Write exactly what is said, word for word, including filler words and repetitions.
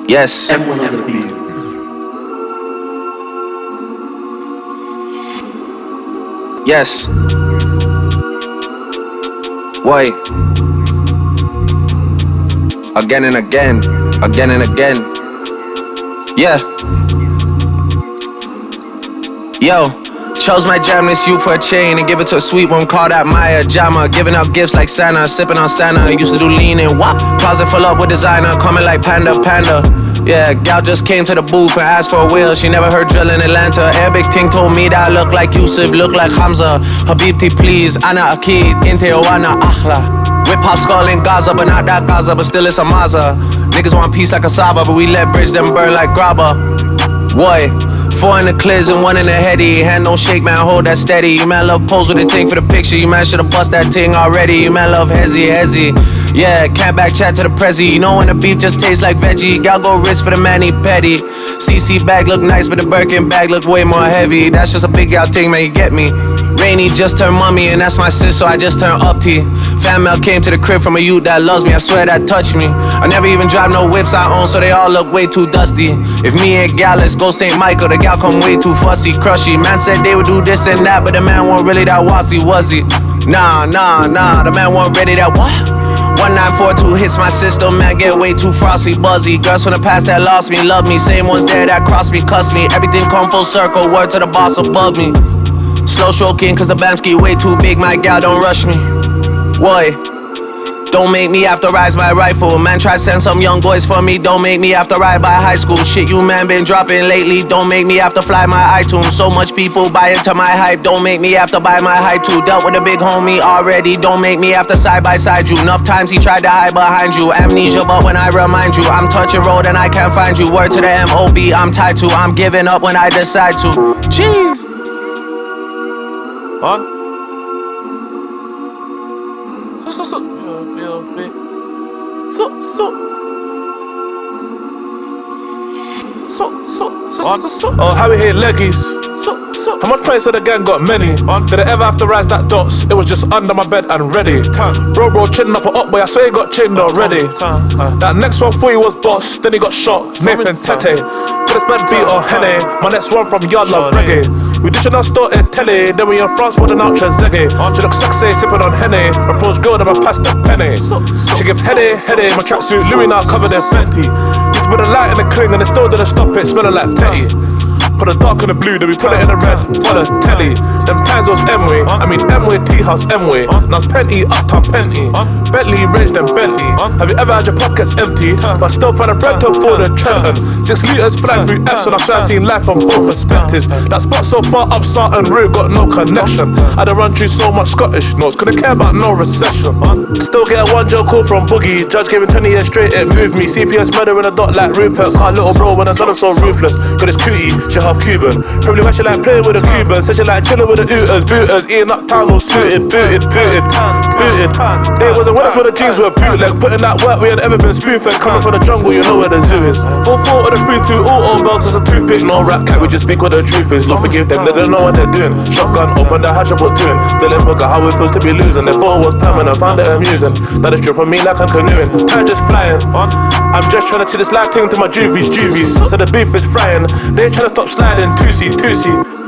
Yes. M one on the beat. Yes. Why? Again and again, again and again. Yeah. Yo. Chose my jam this you for a chain and give it to a sweet one, call that Maya Jama. Giving out gifts like Santa, sipping on Santa. Used to do lean and wop. Closet full up with designer, coming like Panda Panda. Yeah, gal just came to the booth and asked for a wheel. She never heard drill in Atlanta. Arabic ting told me that I look like Yusuf, look like Hamza. Habibti please, Ana Akid, Inte Oana Akhla. Whip hop skull in Gaza, but not that Gaza, but still it's a Maza. Niggas want peace like a Saba, but we let bridge them burn like grabba. Boy. Four in the clears and one in the heady. Hand don't shake, man, hold that steady. You man love pose with a ting for the picture. You man should've bust that ting already. You man love hezzy, hezzy. Yeah, can't back chat to the prezi. You know when the beef just tastes like veggie. Gal go wrist for the mani petty. C C bag look nice, but the Birkin bag look way more heavy. That's just a big gal ting, man, you get me. Rainy just turned mummy, and that's my sis, so I just turned up T. Fan mail came to the crib from a youth that loves me, I swear that touched me. I never even drive no whips I own, so they all look way too dusty. If me and gal, let's go Saint Michael, the gal come way too fussy, crushy. Man said they would do this and that, but the man wasn't really that wassy, was he? Nah, nah, nah, the man wasn't ready that what? one nine four two hits my system, man, get way too frosty, buzzy. Girls from the past that lost me, love me. Same ones there that crossed me, cuss me. Everything come full circle, word to the boss above me. Slow stroking, cause the Bamski way too big, my gal don't rush me. What? Don't make me have to rise my rifle. Man try send some young boys for me, don't make me have to ride by high school. Shit you man been dropping lately, don't make me have to fly my iTunes. So much people buy into my hype, don't make me have to buy my hype too. Dealt with a big homie already, don't make me have to side by side you. Enough times he tried to hide behind you. Amnesia, but when I remind you, I'm touching road and I can't find you. Word to the M O B, I'm tied to, I'm giving up when I decide to. Jeez. On. So, so, so, yeah, so, so, so, so, so, so, so. Oh, how we hit leggies. So, so. How much price of the gang got many? On. Did I ever have to rise that dots? It was just under my bed and ready. Bro, bro, chin up or up, boy. I swear he got chinned already. That next one for you was boss, then he got shot. Nathan Tete. Could've spent beat or Henny. My next one from Yard Love Reggae. We dishing our store in telly, then we in France with an ultra zeggy. She looks sexy, sipping on Henny. My pros gold and my pasta penny. She gives Henny, Henny. My tracksuit Louis now covered in Fenty. Used to put a light in the cling and it still didn't stop it, smelling like petty. Put the dark in the blue, then we put it in the red, put a telly. Them times was M-way, I mean M-way, T-house M-way. Now it's Penty, uptown Penty. Bentley, range then Bentley. Have you ever had your pockets empty, but still find a bread to afford a Trenton? Six litres flying through F's and I've seen life from both perspectives. That spot so far up Sarton Route, got no connection. I done run through so much Scottish notes, couldn't care about no recession. Still get a one joke call from Boogie. Judge gave him twenty years straight, it moved me. C P S murder in a dot like Rupert. Car little bro when I done him so ruthless. Got his cootie, she half Cuban. Probably why she like playing with a Cuban. Said she like chilling with the ooters, booters. Eating up town all suited, booted, booted, booted. They wasn't with us when the jeans were bootleg. Putting that work we had ever been spoon-fed. Coming from the jungle, you know where the zoo is. All four of the three two, all all bells as a toothpick. No rap cat, we just speak what the truth is. Lord forgive them, they don't know what they're doing. Shotgun, open the hatch up, what doing. Still in forgot how it feels to be losing. They thought it was permanent, found it amusing. Now they strip on me like I'm canoeing. Time just flying. I'm just trying to see this life thing to my juvies, juvies. So the beef is frying. They ain't trying to stop sliding. Two-seat, two-seat.